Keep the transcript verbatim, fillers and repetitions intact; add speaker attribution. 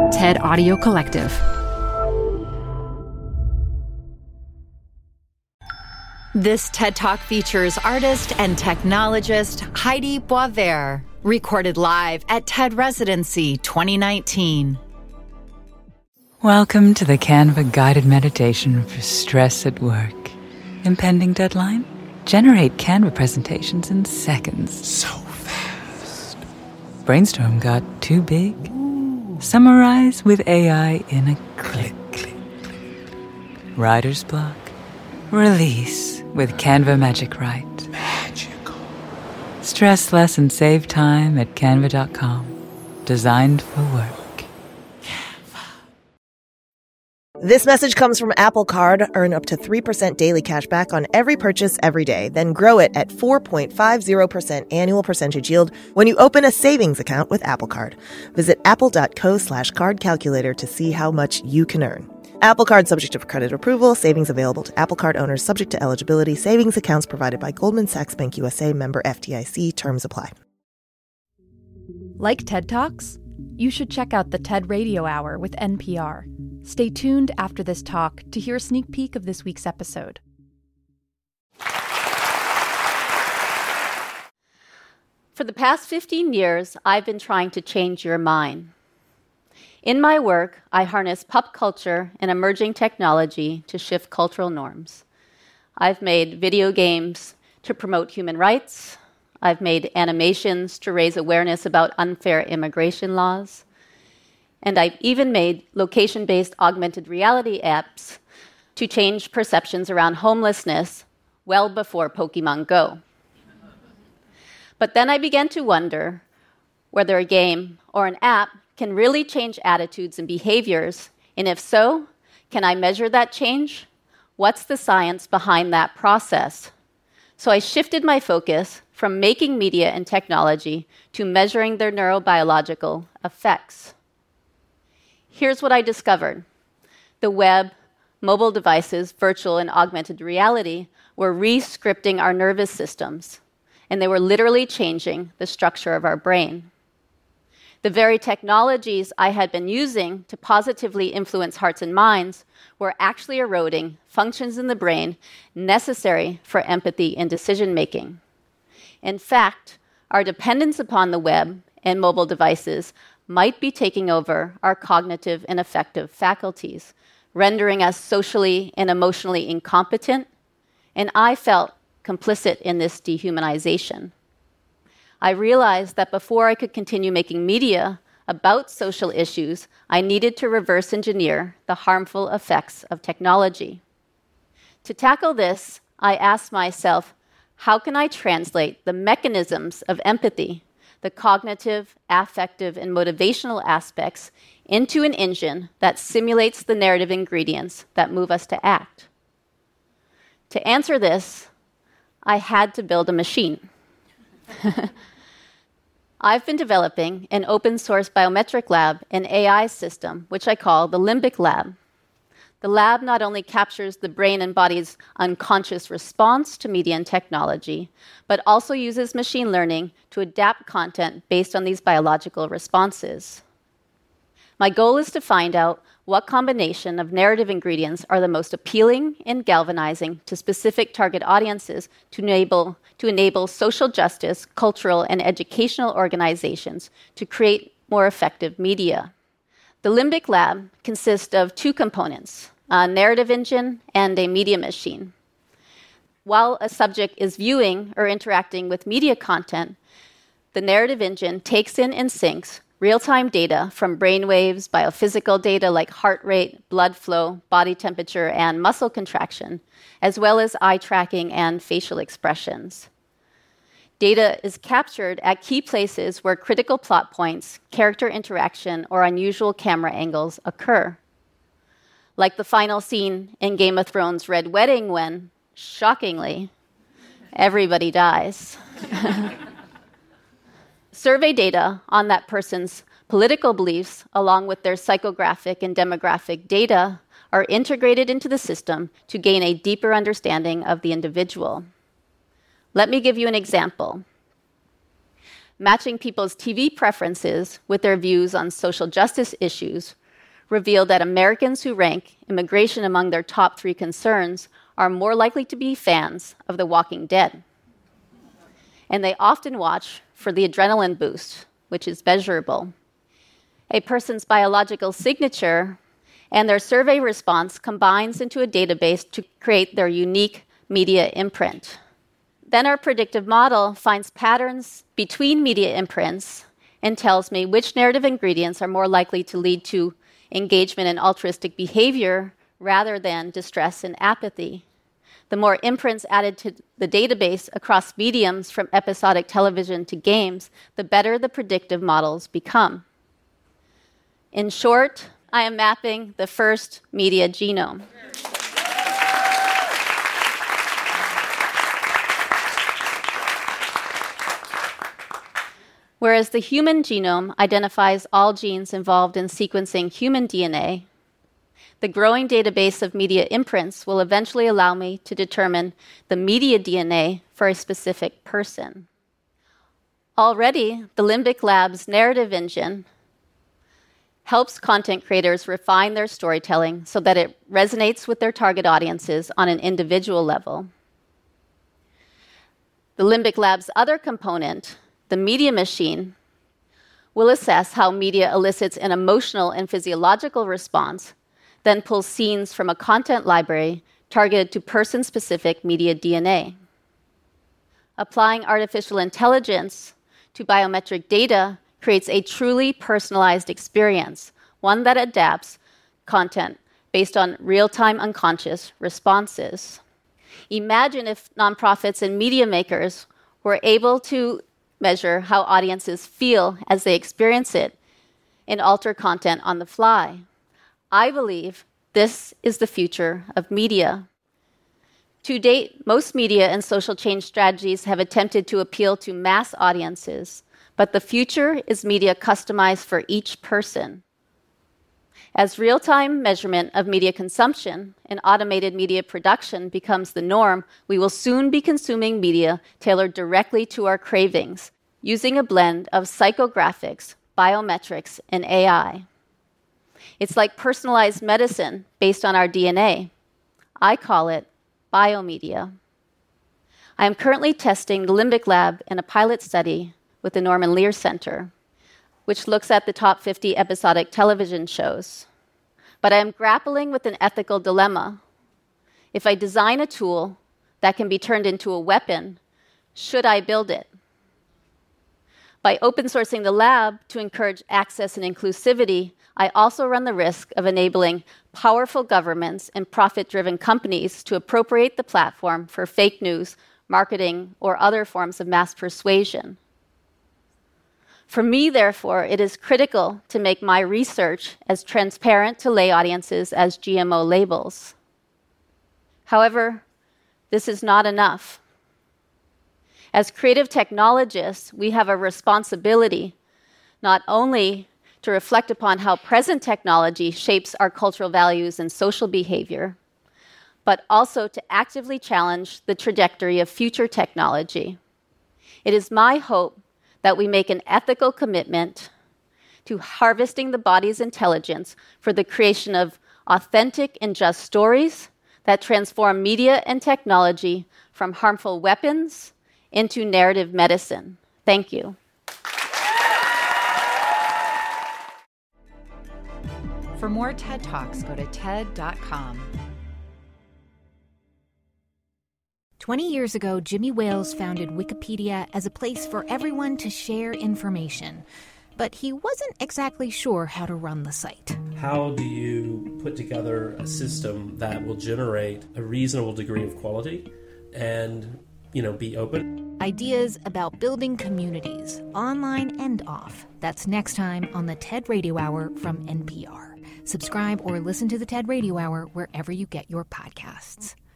Speaker 1: TED Audio Collective.
Speaker 2: This TED Talk features artist and technologist Heidi Boisvert, recorded live at TED Residency twenty nineteen.
Speaker 3: Welcome to the Canva guided meditation for stress at work. Impending deadline? Generate Canva presentations in seconds.
Speaker 4: So fast.
Speaker 3: Brainstorm got too big? Ooh. Summarize with A I in a click. click, click. Writer's block? Release with Canva Magic Write.
Speaker 4: Magical.
Speaker 3: Stress less and save time at canva dot com. Designed for work.
Speaker 5: This message comes from Apple Card. Earn up to three percent daily cash back on every purchase every day. Then grow it at four point five zero percent annual percentage yield when you open a savings account with Apple Card. Visit apple.co slash card calculator to see how much you can earn. Apple Card subject to credit approval. Savings available to Apple Card owners subject to eligibility. Savings accounts provided by Goldman Sachs Bank U S A, member F D I C. Terms apply.
Speaker 1: Like TED Talks? You should check out the TED Radio Hour with N P R. Stay tuned after this talk to hear a sneak peek of this week's episode.
Speaker 6: For the past fifteen years, I've been trying to change your mind. In my work, I harness pop culture and emerging technology to shift cultural norms. I've made video games to promote human rights. I've made animations to raise awareness about unfair immigration laws. And I've even made location-based augmented reality apps to change perceptions around homelessness well before Pokemon Go. But then I began to wonder whether a game or an app can really change attitudes and behaviors, and if so, can I measure that change? What's the science behind that process? So I shifted my focus from making media and technology to measuring their neurobiological effects. Here's what I discovered. The web, mobile devices, virtual and augmented reality were re-scripting our nervous systems, and they were literally changing the structure of our brain. The very technologies I had been using to positively influence hearts and minds were actually eroding functions in the brain necessary for empathy and decision-making. In fact, our dependence upon the web and mobile devices might be taking over our cognitive and affective faculties, rendering us socially and emotionally incompetent, and I felt complicit in this dehumanization. I realized that before I could continue making media about social issues, I needed to reverse engineer the harmful effects of technology. To tackle this, I asked myself, how can I translate the mechanisms of empathy, the cognitive, affective, and motivational aspects, into an engine that simulates the narrative ingredients that move us to act? To answer this, I had to build a machine. I've been developing an open-source biometric lab and A I system, which I call the Limbic Lab. The lab not only captures the brain and body's unconscious response to media and technology, but also uses machine learning to adapt content based on these biological responses. My goal is to find out what combination of narrative ingredients are the most appealing and galvanizing to specific target audiences to enable, to enable social justice, cultural, and educational organizations to create more effective media. The Limbic Lab consists of two components, a narrative engine and a media machine. While a subject is viewing or interacting with media content, the narrative engine takes in and syncs real-time data from brainwaves, biophysical data like heart rate, blood flow, body temperature, and muscle contraction, as well as eye tracking and facial expressions. Data is captured at key places where critical plot points, character interaction, or unusual camera angles occur. Like the final scene in Game of Thrones' Red Wedding when, shockingly, everybody dies. Survey data on that person's political beliefs, along with their psychographic and demographic data, are integrated into the system to gain a deeper understanding of the individual. Let me give you an example. matching people's T V preferences with their views on social justice issues revealed that Americans who rank immigration among their top three concerns are more likely to be fans of The Walking Dead. And they often watch for the adrenaline boost, which is measurable. A person's biological signature and their survey response combines into a database to create their unique media imprint. Then our predictive model finds patterns between media imprints and tells me which narrative ingredients are more likely to lead to engagement and altruistic behavior rather than distress and apathy. The more imprints added to the database across mediums from episodic television to games, the better the predictive models become. In short, I am mapping the first media genome. Whereas the human genome identifies all genes involved in sequencing human D N A, the growing database of media imprints will eventually allow me to determine the media D N A for a specific person. Already, the Limbic Lab's narrative engine helps content creators refine their storytelling so that it resonates with their target audiences on an individual level. The Limbic Lab's other component, the media machine, will assess how media elicits an emotional and physiological response, then pulls scenes from a content library targeted to person-specific media D N A. Applying artificial intelligence to biometric data creates a truly personalized experience, one that adapts content based on real-time unconscious responses. Imagine if nonprofits and media makers were able to measure how audiences feel as they experience it and alter content on the fly. I believe this is the future of media. To date, most media and social change strategies have attempted to appeal to mass audiences, but the future is media customized for each person. As real-time measurement of media consumption and automated media production becomes the norm, we will soon be consuming media tailored directly to our cravings, using a blend of psychographics, biometrics, and A I. It's like personalized medicine based on our D N A. I call it biomedia. I am currently testing the Limbic Lab in a pilot study with the Norman Lear Center, which looks at the top fifty episodic television shows. But I am grappling with an ethical dilemma. If I design a tool that can be turned into a weapon, should I build it? By open sourcing the lab to encourage access and inclusivity, I also run the risk of enabling powerful governments and profit-driven companies to appropriate the platform for fake news, marketing, or other forms of mass persuasion. For me, therefore, it is critical to make my research as transparent to lay audiences as G M O labels. However, this is not enough. As creative technologists, we have a responsibility not only to reflect upon how present technology shapes our cultural values and social behavior, but also to actively challenge the trajectory of future technology. It is my hope that we make an ethical commitment to harvesting the body's intelligence for the creation of authentic and just stories that transform media and technology from harmful weapons into narrative medicine. Thank you.
Speaker 2: For more TED Talks, go to TED dot com.
Speaker 7: Twenty years ago, Jimmy Wales founded Wikipedia as a place for everyone to share information. But he wasn't exactly sure how to run the site.
Speaker 8: How do you put together a system that will generate a reasonable degree of quality and, you know, be open?
Speaker 7: Ideas about building communities, online and off. That's next time on the TED Radio Hour from N P R. Subscribe or listen to the TED Radio Hour wherever you get your podcasts.